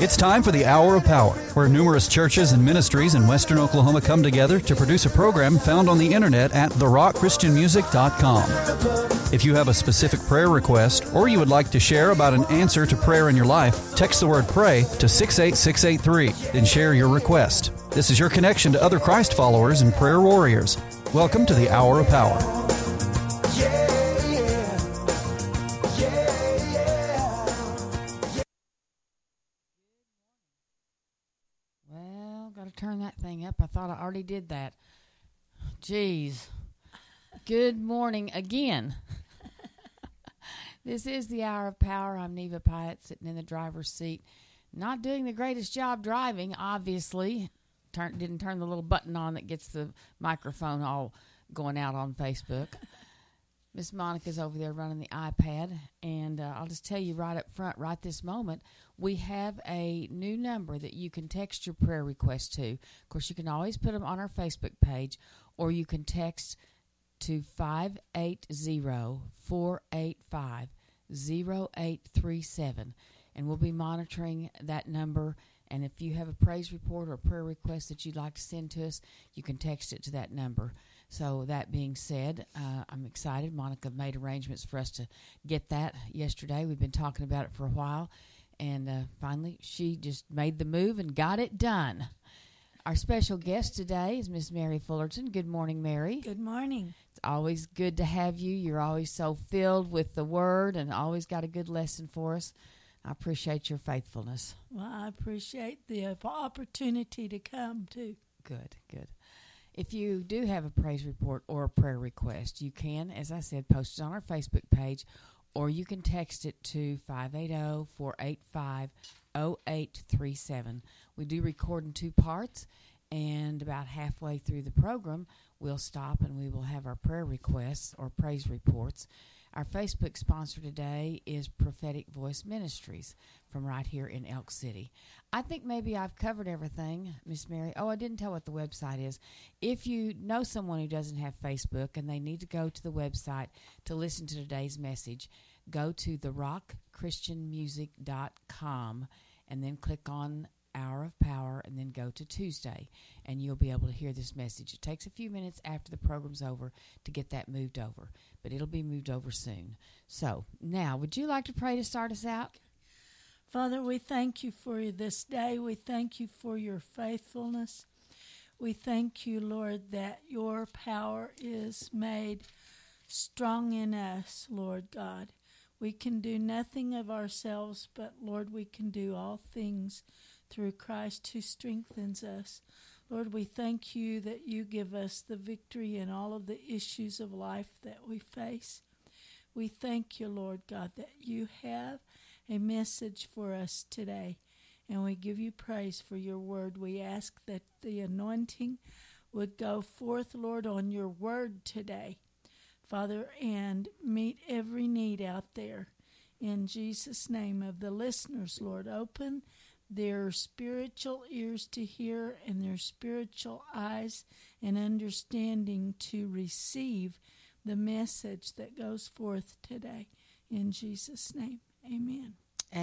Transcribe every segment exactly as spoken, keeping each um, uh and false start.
It's time for the Hour of Power, where numerous churches and ministries in western Oklahoma come together to produce a program found on the internet at the rock christian music dot com. If you have a specific prayer request or you would like to share about an answer to prayer in your life, text the word PRAY to six eight six eight three, then share your request. This is your connection to other Christ followers and prayer warriors. Welcome to the Hour of Power. Turn that thing up. I thought I already did that. Jeez. Good morning again. This is the Hour of Power. I'm Neva Pyatt, sitting in the driver's seat. Not doing the greatest job driving, obviously. Turn, didn't turn the little button on that gets the microphone all going out on Facebook. Miss Monica's over there running the iPad, and uh, I'll just tell you right up front, right this moment, we have a new number that you can text your prayer request to. Of course, you can always put them on our Facebook page, or you can text to five eight zero, four eight five, zero eight three seven, and we'll be monitoring that number. And if you have a praise report or a prayer request that you'd like to send to us, you can text it to that number. So that being said, uh, I'm excited. Monica made arrangements for us to get that yesterday. We've been talking about it for a while, and uh, finally she just made the move and got it done. Our special guest today is Miss Mary Fullerton. Good morning, Mary. Good morning. It's always good to have you. You're always so filled with the Word and always got a good lesson for us. I appreciate your faithfulness. Well, I appreciate the opportunity to come, too. Good, good. If you do have a praise report or a prayer request, you can, as I said, post it on our Facebook page, or you can text it to five eight zero, four eight five, zero eight three seven. We do record in two parts, and about halfway through the program, we'll stop and we will have our prayer requests or praise reports. Our Facebook sponsor today is Prophetic Voice Ministries from right here in Elk City. I think maybe I've covered everything, Miss Mary. Oh, I didn't tell what the website is. If you know someone who doesn't have Facebook and they need to go to the website to listen to today's message, go to the rock christian music dot com and then click on Hour of Power and then go to Tuesday, and you'll be able to hear this message. It takes a few minutes after the program's over to get that moved over, but it'll be moved over soon. So now, would you like to pray to start us out? Father, we thank you for this day. We thank you for your faithfulness. We thank you, Lord, that your power is made strong in us, Lord God. We can do nothing of ourselves, but, Lord, we can do all things through Christ who strengthens us. Lord, we thank you that you give us the victory in all of the issues of life that we face. We thank you, Lord God, that you have a message for us today, and we give you praise for your word. We ask that the anointing would go forth, Lord, on your word today, Father, and meet every need out there. In Jesus' name, of the listeners, Lord, open their spiritual ears to hear and their spiritual eyes and understanding to receive the message that goes forth today. In Jesus' name, amen.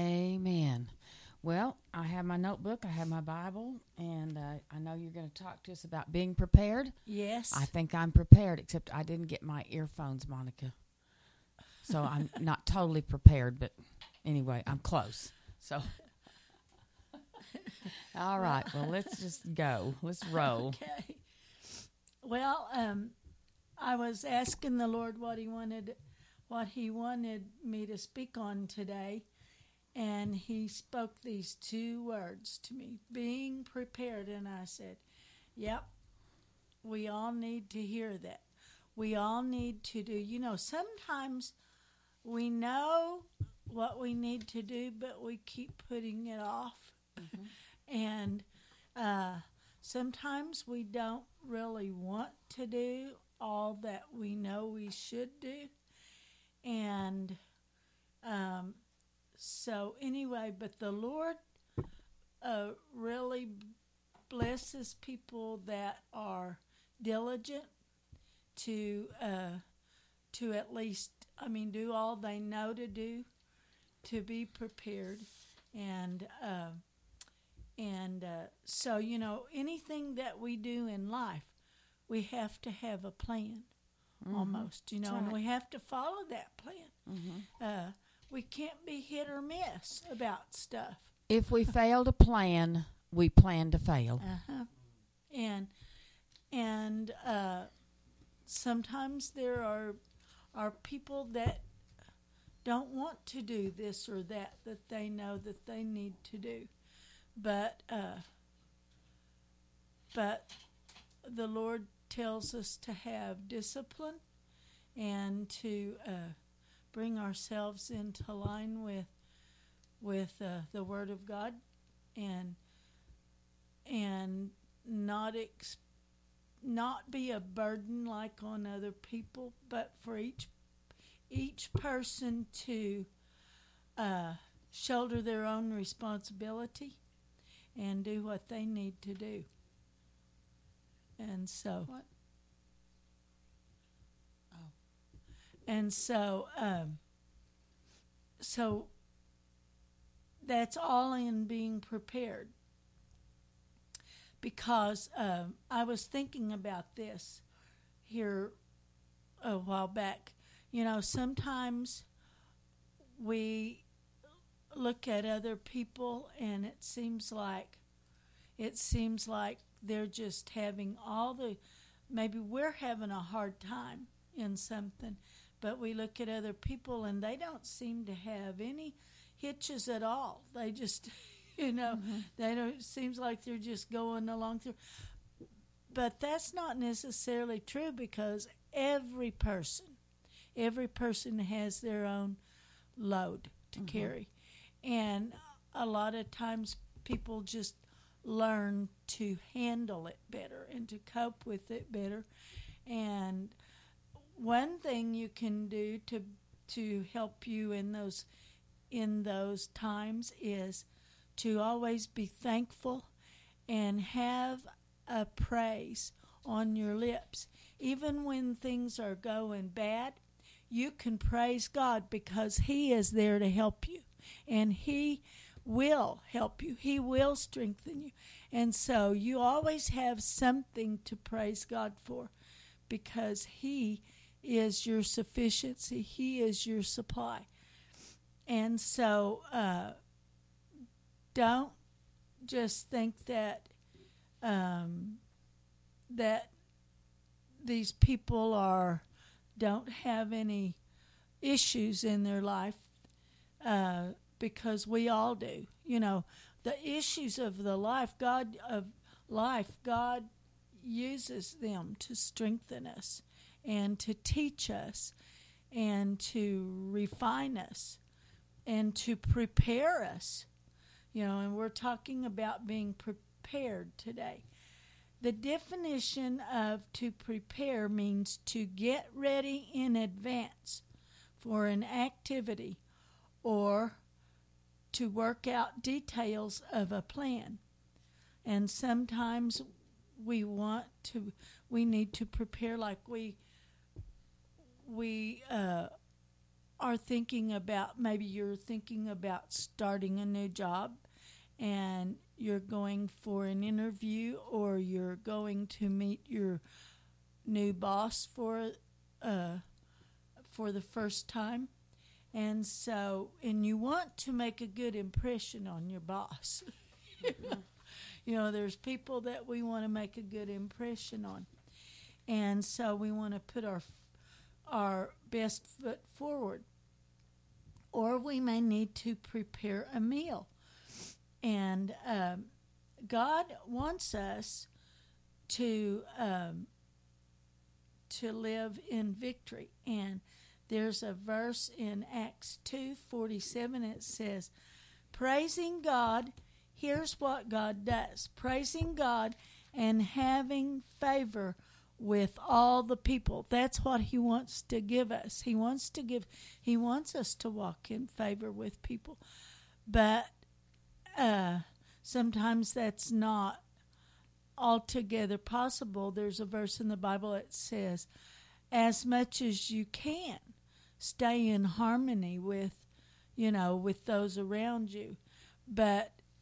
Amen. Well, I have my notebook, I have my Bible, and uh, I know you're going to talk to us about being prepared. Yes. I think I'm prepared, except I didn't get my earphones, Monica. So I'm not totally prepared, but anyway, I'm close. So... All right, well, let's just go. Let's roll. Okay. Well, um, I was asking the Lord what he wanted, what he wanted me to speak on today, and he spoke these two words to me, being prepared, and I said, yep, we all need to hear that. We all need to do, you know, sometimes we know what we need to do, but we keep putting it off. Mm-hmm. And uh, sometimes we don't really want to do all that we know we should do. And um, so anyway, but the Lord uh, really blesses people that are diligent to uh, to at least, I mean, do all they know to do, to be prepared. And uh, And uh, so, you know, anything that we do in life, we have to have a plan, mm-hmm. almost, you know, right. and we have to follow that plan. Mm-hmm. Uh, we can't be hit or miss about stuff. If we fail to plan, we plan to fail. Uh-huh. And and uh, sometimes there are are people that don't want to do this or that that they know that they need to do, but uh, but the Lord tells us to have discipline and to uh, bring ourselves into line with with uh, the Word of God, and and not ex- not be a burden like on other people, but for each each person to uh, shoulder their own responsibility and do what they need to do. And so, What? Oh, and so, um, so that's all in being prepared. Because um, I was thinking about this here a while back. You know, sometimes we look at other people and it seems like it seems like they're just having all the, maybe we're having a hard time in something, but we look at other people and they don't seem to have any hitches at all. They just... You know, mm-hmm. they don't. It seems like they're just going along through, but that's not necessarily true because every person, every person has their own load to mm-hmm. carry, and a lot of times people just learn to handle it better and to cope with it better. And one thing you can do to to help you in those in those times is to always be thankful and have a praise on your lips. Even when things are going bad, you can praise God because He is there to help you. And He will help you. He will strengthen you. And so you always have something to praise God for because He is your sufficiency. He is your supply. And so... uh Don't just think that um, that these people are don't have any issues in their life uh, because we all do. You know, the issues of the life God of life God uses them to strengthen us and to teach us and to refine us and to prepare us. You know, and we're talking about being prepared today. The definition of to prepare means to get ready in advance for an activity or to work out details of a plan. And sometimes we want to, we need to prepare like we, we, uh, are thinking about, maybe you're thinking about starting a new job and you're going for an interview or you're going to meet your new boss for uh, for the first time. And so, and you want to make a good impression on your boss. Mm-hmm. You know, there's people that we want to make a good impression on. And so we want to put our our best foot forward. Or we may need to prepare a meal. And um, God wants us to um, to live in victory. And there's a verse in Acts two forty-seven. It says, praising God, here's what God does. Praising God and having favor with all the people. That's what He wants to give us. He wants to give, He wants us to walk in favor with people. But uh, sometimes that's not altogether possible. There's a verse in the Bible that says, as much as you can, stay in harmony with, you know, with those around you. But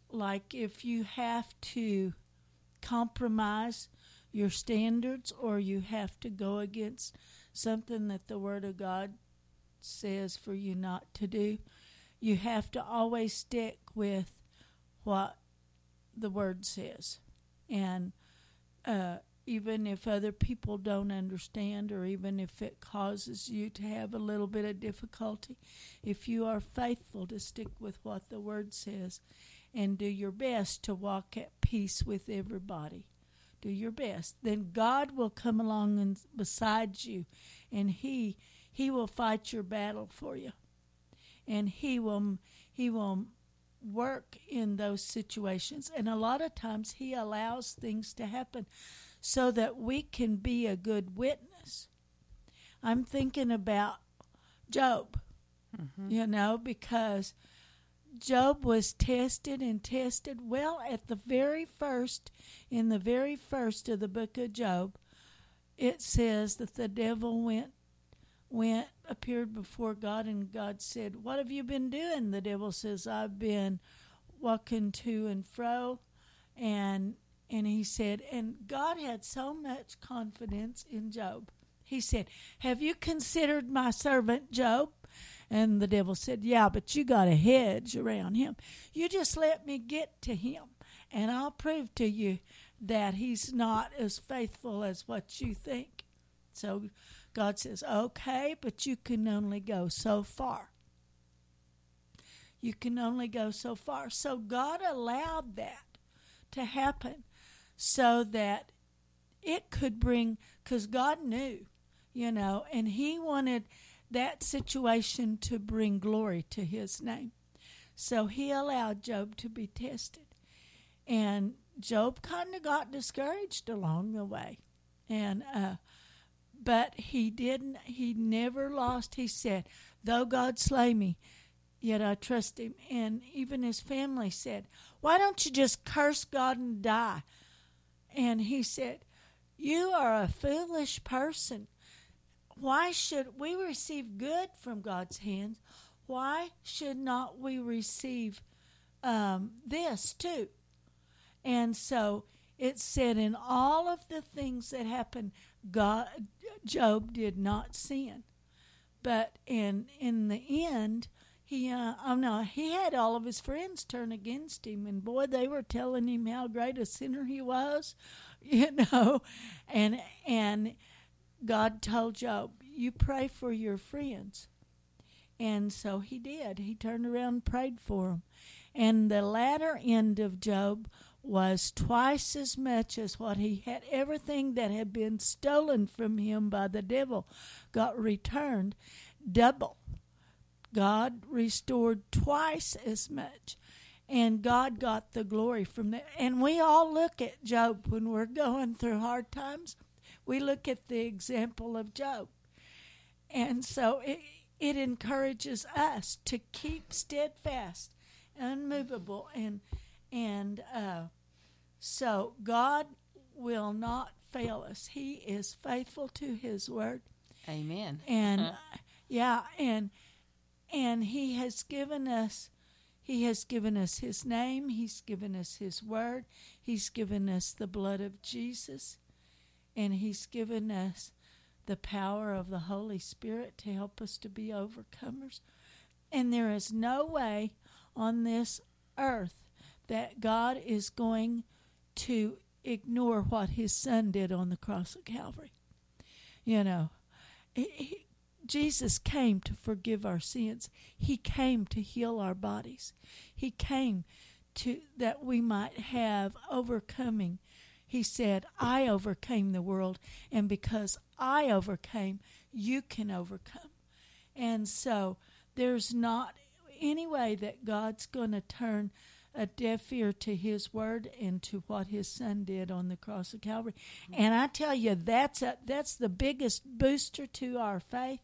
like if you have to compromise your standards or you have to go against something that the Word of God says for you not to do, you have to always stick with what the Word says. And uh, even if other people don't understand, or even if it causes you to have a little bit of difficulty, if you are faithful to stick with what the Word says and do your best to walk at peace with everybody, do your best, then God will come along and beside you, and He He will fight your battle for you, and He will He will work in those situations. And a lot of times He allows things to happen so that we can be a good witness. I'm thinking about Job, mm-hmm. you know, because Job was tested and tested. Well, at the very first, in the very first of the book of Job, it says that the devil went, went, appeared before God, and God said, "What have you been doing?" The devil says, "I've been walking to and fro," and and he said, and God had so much confidence in Job. He said, "Have you considered my servant Job?" And the devil said, "Yeah, but you got a hedge around him. You just let me get to him, and I'll prove to you that he's not as faithful as what you think." So God says, "Okay, but you can only go so far. You can only go so far." So God allowed that to happen so that it could bring, because God knew, you know, and He wanted that situation to bring glory to His name. So He allowed Job to be tested. And Job kind of got discouraged along the way. And uh, but he didn't, he never lost. He said, "Though God slay me, yet I trust Him." And even his family said, "Why don't you just curse God and die?" And he said, "You are a foolish person. Why should we receive good from God's hands? Why should not we receive um, this too?" And so it said, in all of the things that happened, God, Job did not sin. But in in the end, he uh, oh no, he had all of his friends turn against him, and boy, they were telling him how great a sinner he was, you know, and and God told Job, "You pray for your friends." And so he did. He turned around and prayed for them. And the latter end of Job was twice as much as what he had. Everything that had been stolen from him by the devil got returned double. God restored twice as much. And God got the glory from that. And we all look at Job when we're going through hard times. We look at the example of Job. And so it, it encourages us to keep steadfast, unmovable, and and uh, so God will not fail us. He is faithful to His word. Amen. And uh, yeah, and and He has given us He has given us His name. He's given us His word. He's given us the blood of Jesus. And He's given us the power of the Holy Spirit to help us to be overcomers. And there is no way on this earth that God is going to ignore what His Son did on the cross of Calvary. You know, he, he, Jesus came to forgive our sins. He came to heal our bodies. He came to that we might have overcoming. He said, "I overcame the world, and because I overcame, you can overcome." And so there's not any way that God's going to turn a deaf ear to His word and to what His Son did on the cross of Calvary. And I tell you, that's a, that's the biggest booster to our faith,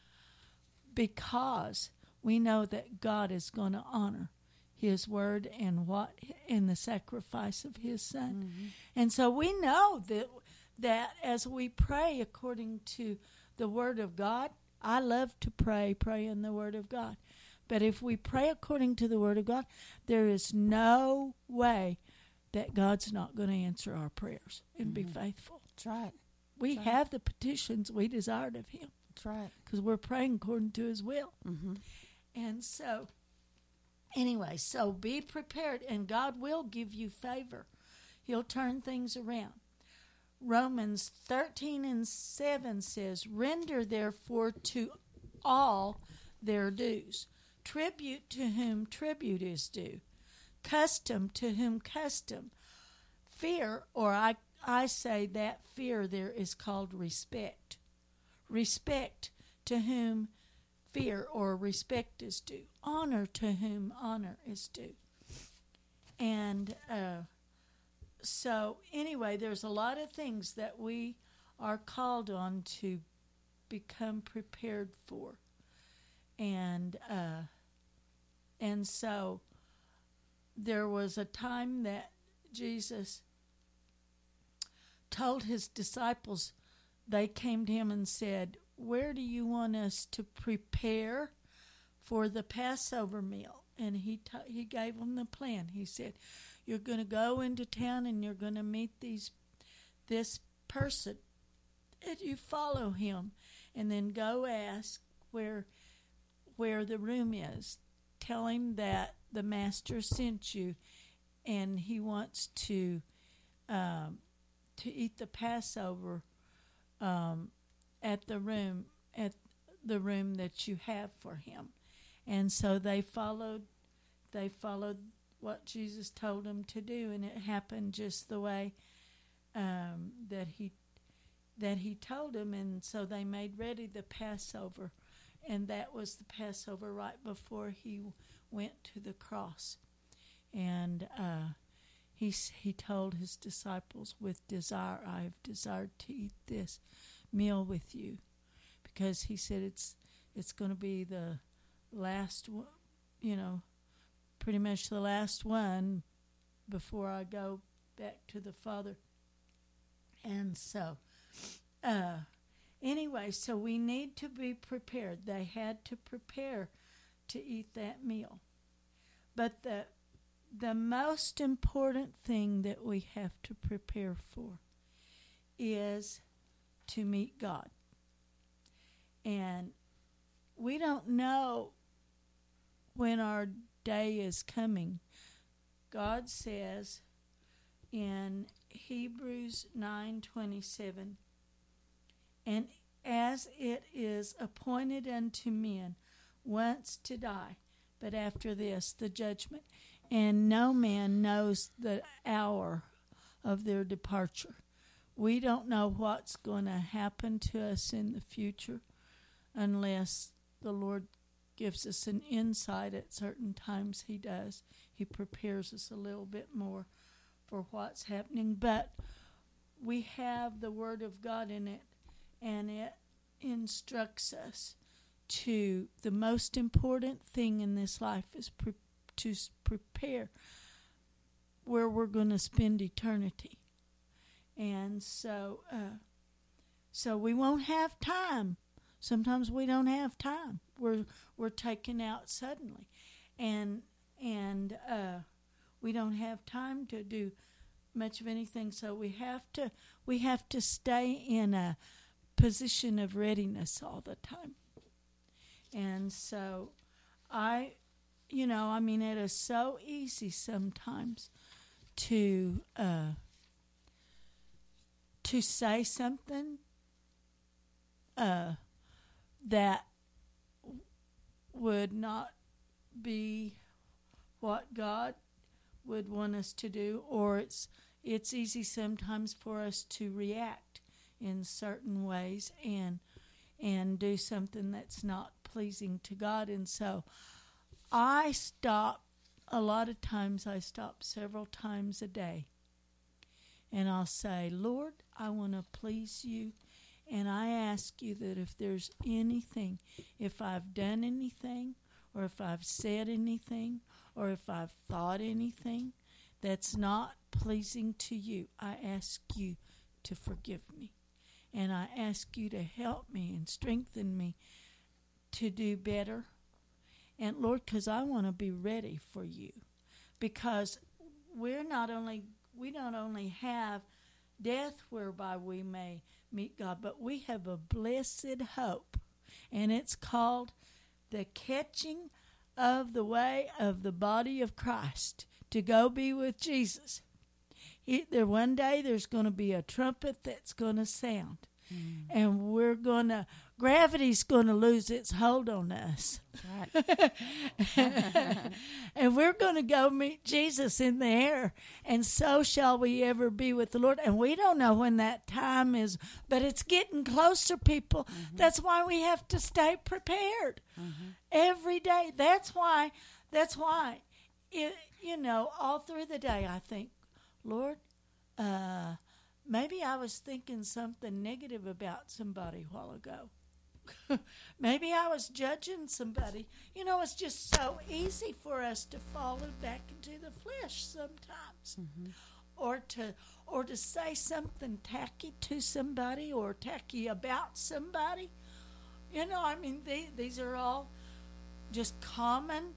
because we know that God is going to honor His word and what in the sacrifice of His Son. Mm-hmm. And so we know that that as we pray according to the word of God, I love to pray, pray in the word of God. But if we pray according to the Word of God, there is no way that God's not going to answer our prayers and mm-hmm. be faithful. That's right. We That's have right. the petitions we desired of Him. That's right. Because we're praying according to His will. Mm-hmm. And so, anyway, so be prepared, and God will give you favor. He'll turn things around. Romans thirteen and seven says, "Render therefore to all their dues. Tribute to whom tribute is due. Custom to whom custom. Fear," or I, I say that fear there is called respect. Respect to whom fear or respect is due. Honor to whom honor is due. And uh, so anyway, there's a lot of things that we are called on to become prepared for. And uh, and so there was a time that Jesus told his disciples, they came to him and said, "Where do you want us to prepare for the Passover meal?" And he t- he gave them the plan. He said, "You're going to go into town and you're going to meet these this person, and you follow him, and then go ask where where the room is. Tell him that the master sent you, and he wants to um, to eat the Passover um, at the room at the room that you have for him." And so they followed. They followed what Jesus told them to do, and it happened just the way um, that he that he told them. And so they made ready the Passover, and that was the Passover right before he went to the cross. And uh, he he told his disciples, "With desire I have desired to eat this meal with you," because he said it's it's going to be the last, you know, pretty much the last one before I go back to the Father. And so, uh, anyway, so we need to be prepared. They had to prepare to eat that meal. But the the most important thing that we have to prepare for is to meet God. And we don't know when our day is coming. God says in Hebrews nine twenty-seven, "And as it is appointed unto men once to die, but after this the judgment, and no man knows the hour of their departure." We don't know what's going to happen to us in the future unless the Lord gives us an insight at certain times. He does. He prepares us a little bit more for what's happening. But we have the Word of God in it, and it instructs us to, the most important thing in this life is pre- to prepare where we're going to spend eternity. And so, uh, so we won't have time. Sometimes we don't have time. We're we're taken out suddenly, and and uh, we don't have time to do much of anything. So we have to we have to stay in a position of readiness all the time. And so, I, you know, I mean, it is so easy sometimes to uh, to say something Uh, that would not be what God would want us to do, or it's it's easy sometimes for us to react in certain ways and and do something that's not pleasing to God. And so I stop a lot of times. I stop several times a day, and I'll say, "Lord, I want to please you. And I ask you that if there's anything, if I've done anything, or if I've said anything, or if I've thought anything that's not pleasing to you, I ask you to forgive me. And I ask you to help me and strengthen me to do better And Lord, because I want to be ready for you. Because we're not only, we not only have death whereby we may meet God, but we have a blessed hope. And it's called the catching of the way of the body of Christ to go be with Jesus. It, there one day there's going to be a trumpet that's going to sound. Mm. And we're going to, gravity's going to lose its hold on us. Right. And we're going to go meet Jesus in the air. And so shall we ever be with the Lord. And we don't know when that time is, but it's getting closer, people. Mm-hmm. That's why we have to stay prepared mm-hmm. every day. That's why, that's why, it, you know, all through the day I think, Lord, uh, maybe I was thinking something negative about somebody a while ago. Maybe I was judging somebody. You know, it's just so easy for us to fall back into the flesh sometimes. Mm-hmm. Or to or to say something tacky to somebody or tacky about somebody. You know, I mean, they, these are all just common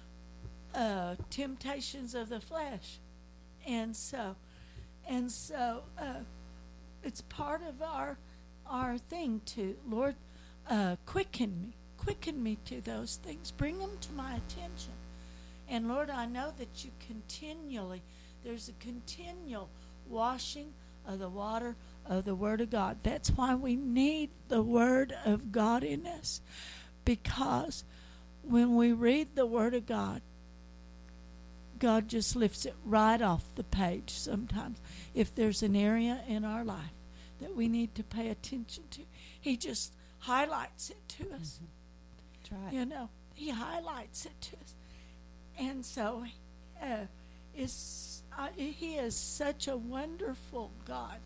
uh, temptations of the flesh. And so, and so, uh, it's part of our our thing to, Lord, uh, quicken me, quicken me to those things, bring them to my attention. And Lord, I know that you continually, there's a continual washing of the water of the Word of God. That's why we need the Word of God in us, because when we read the Word of God, God just lifts it right off the page sometimes. If there's an area in our life that we need to pay attention to, He just highlights it to us. Mm-hmm. That's right. You know, He highlights it to us. And so uh, it's, uh, He is such a wonderful God.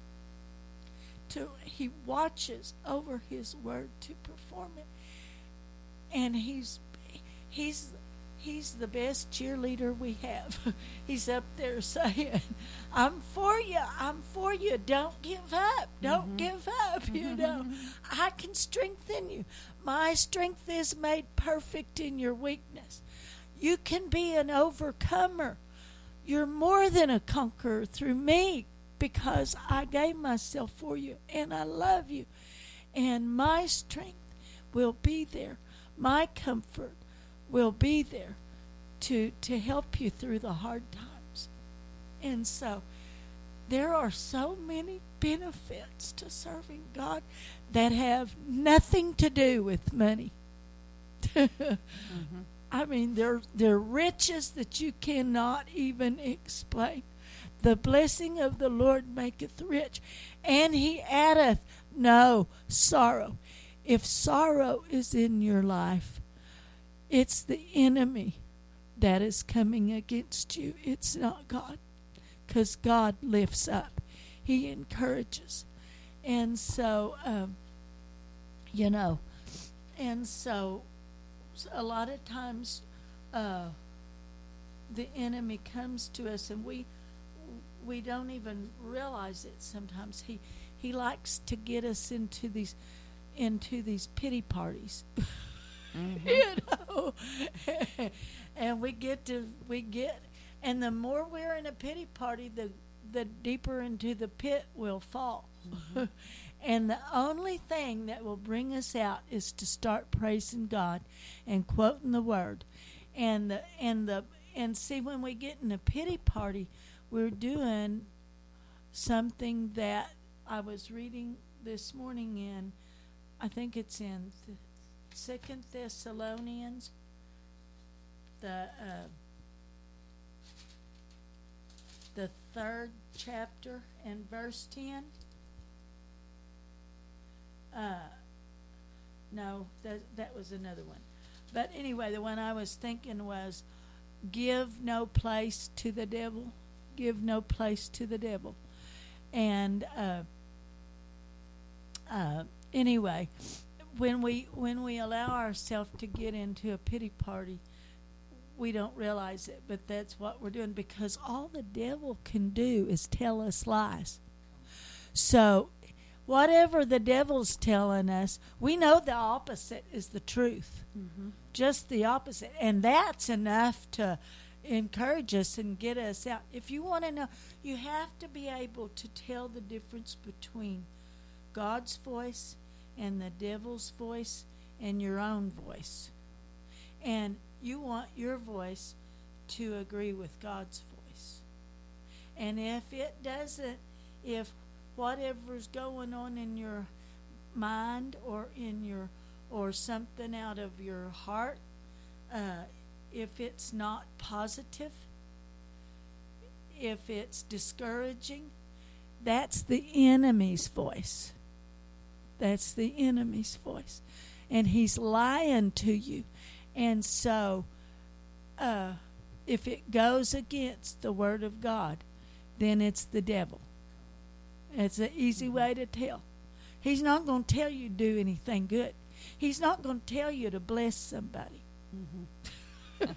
To He watches over His word to perform it. And He's He's He's the best cheerleader we have. He's up there saying, I'm for you. I'm for you. Don't give up. Don't mm-hmm. give up. You know, I can strengthen you. My strength is made perfect in your weakness. You can be an overcomer. You're more than a conqueror through me, because I gave myself for you and I love you. And my strength will be there. My comfort will be there to to help you through the hard times. And so there are so many benefits to serving God that have nothing to do with money. mm-hmm. I mean, they're, they're riches that you cannot even explain. The blessing of the Lord maketh rich, and He addeth no sorrow. If sorrow is in your life, it's the enemy that is coming against you. It's not God, because God lifts up. He encourages. And so, um, you know, and so a lot of times uh, the enemy comes to us and we we don't even realize it sometimes. He he likes to get us into these into these pity parties. Mm-hmm. You know, and we get to we get, and the more we're in a pity party, the the deeper into the pit we'll fall. Mm-hmm. And the only thing that will bring us out is to start praising God and quoting the Word, and the and the and see, when we get in a pity party, we're doing something that I was reading this morning in, I think it's in the Second Thessalonians, the uh, the third chapter and verse ten. Uh, no, that that was another one. But anyway, the one I was thinking was, give no place to the devil. Give no place to the devil. And uh, uh, anyway, when we when we allow ourselves to get into a pity party, we don't realize it, but that's what we're doing, because all the devil can do is tell us lies. So whatever the devil's telling us, we know the opposite is the truth. Mm-hmm. Just the opposite. And that's enough to encourage us and get us out. If you want to know, you have to be able to tell the difference between God's voice and the devil's voice and your own voice. And you want your voice to agree with God's voice. And if it doesn't, if whatever's going on in your mind or in your or something out of your heart, uh, if it's not positive, if it's discouraging, that's the enemy's voice. That's the enemy's voice. And he's lying to you. And so, uh, if it goes against the Word of God, then it's the devil. It's an easy way to tell. He's not going to tell you to do anything good. He's not going to tell you to bless somebody. Mm-hmm.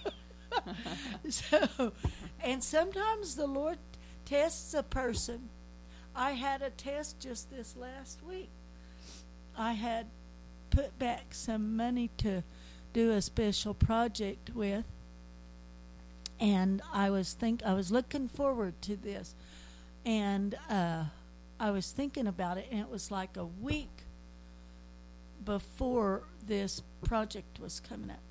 So, and sometimes the Lord tests a person. I had a test just this last week. I had put back some money to do a special project with, and I was think I was looking forward to this, and uh, I was thinking about it, and it was like a week before this project was coming up,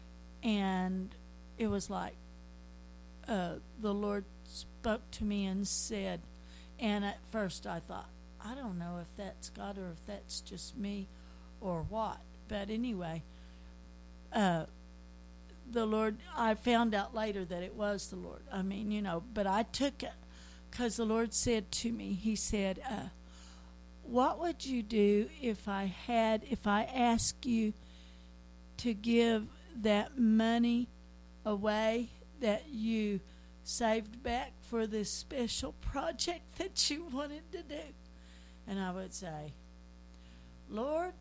and it was like uh, the Lord spoke to me and said, and at first I thought, I don't know if that's God or if that's just me or what, but anyway, uh, the Lord, I found out later that it was the Lord. I mean, you know, but I took it because the Lord said to me, he said, uh, what would you do if I had, if I asked you to give that money away that you saved back for this special project that you wanted to do? And I would say, Lord,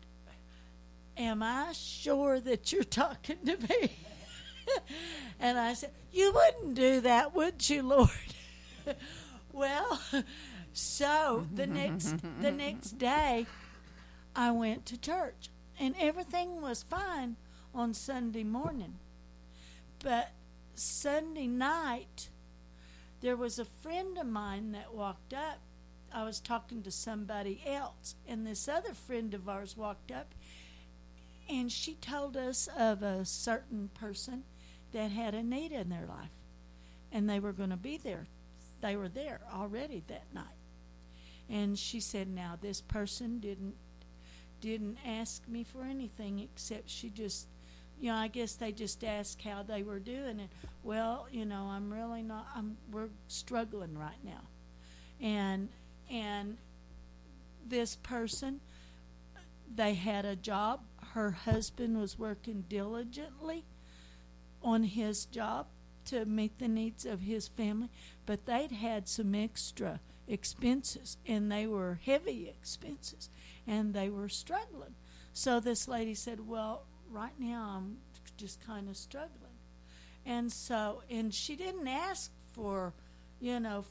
am I sure that you're talking to me? And I said, you wouldn't do that, would you, Lord? Well, so the next the next day, I went to church, and everything was fine on Sunday morning. But Sunday night, there was a friend of mine that walked up. I was talking to somebody else, and this other friend of ours walked up, and she told us of a certain person that had a need in their life, and they were going to be there. They were there already that night. And she said, now, this person didn't didn't ask me for anything except she just, you know, I guess they just asked how they were doing. And, well, you know, I'm really not, I'm we're struggling right now. And and this person, they had a job. Her husband was working diligently on his job to meet the needs of his family, but they'd had some extra expenses, and they were heavy expenses, and they were struggling. So this lady said, well, right now I'm just kind of struggling. And so, and she didn't ask for, you know,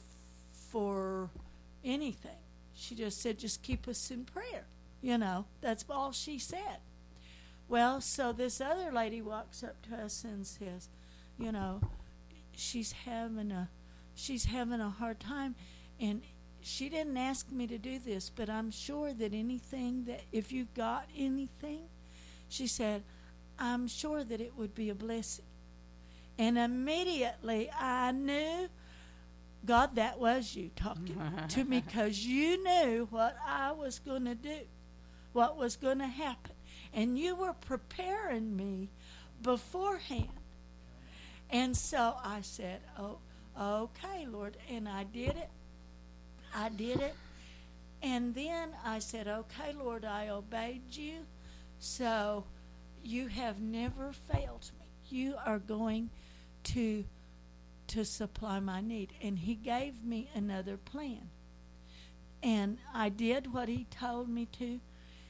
for anything. She just said, just keep us in prayer. You know, that's all she said. Well, so this other lady walks up to us and says, you know, she's having a she's having a hard time, and she didn't ask me to do this, but I'm sure that anything that, if you got anything, she said, I'm sure that it would be a blessing. And immediately I knew, God, that was you talking to me, because you knew what I was going to do, what was going to happen. And you were preparing me beforehand. And so I said, oh, okay, Lord. And I did it. I did it. And then I said, okay, Lord, I obeyed you. So you have never failed me. You are going to to supply my need. And he gave me another plan. And I did what he told me to.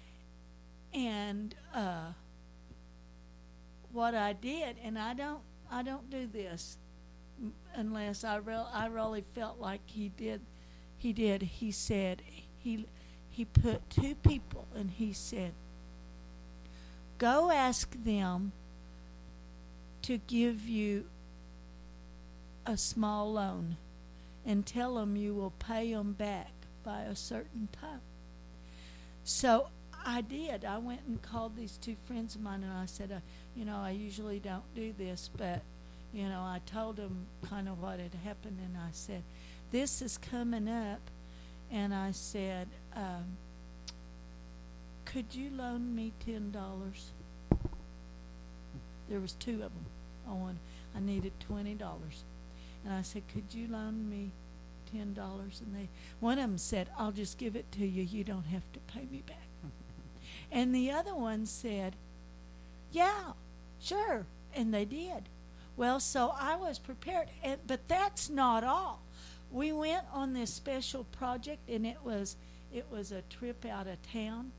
And uh, what I did, and I don't, I don't do this unless I real, I really felt like he did, he did. He said, he, he put two people, and he said, go ask them to give you a small loan and tell them you will pay them back by a certain time. So I did. I went and called these two friends of mine, and I said, uh, you know, I usually don't do this, but, you know, I told them kind of what had happened, and I said, this is coming up, and I said, um, could you loan me ten dollars? There was two of them. I wanted, I needed twenty dollars. And I said, could you loan me ten dollars? And they, one of them said, I'll just give it to you. You don't have to pay me back. And the other one said, yeah, sure. And they did. Well, so I was prepared. And, but that's not all. We went on this special project, and it was it was a trip out of town.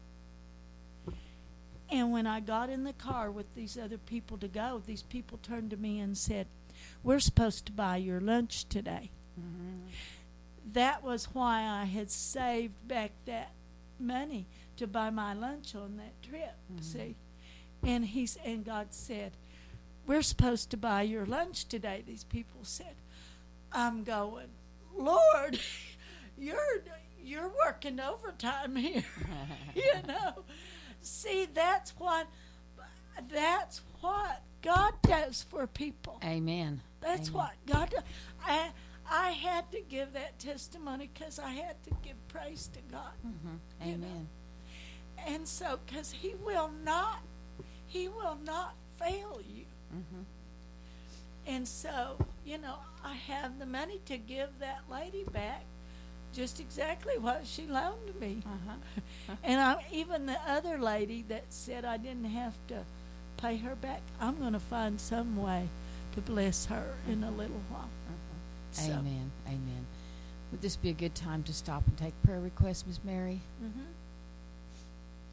And when I got in the car with these other people to go, these people turned to me and said, we're supposed to buy your lunch today. Mm-hmm. That was why I had saved back that money to buy my lunch on that trip, mm-hmm. see. And he's and God said, we're supposed to buy your lunch today, these people said. I'm going, Lord, you're you're working overtime here. You know. See, that's what that's what God does for people. Amen. That's Amen. what God does. I I had to give that testimony because I had to give praise to God. Mm-hmm. Amen. Know? And so, because He will not, He will not fail you. Mm-hmm. And so, you know, I have the money to give that lady back just exactly what she loaned me. Uh-huh. And I, even the other lady that said I didn't have to pay her back, I'm going to find some way to bless her in a little while. Uh-huh. So. Amen. Amen. Would this be a good time to stop and take prayer requests, Miss Mary? Mm-hmm.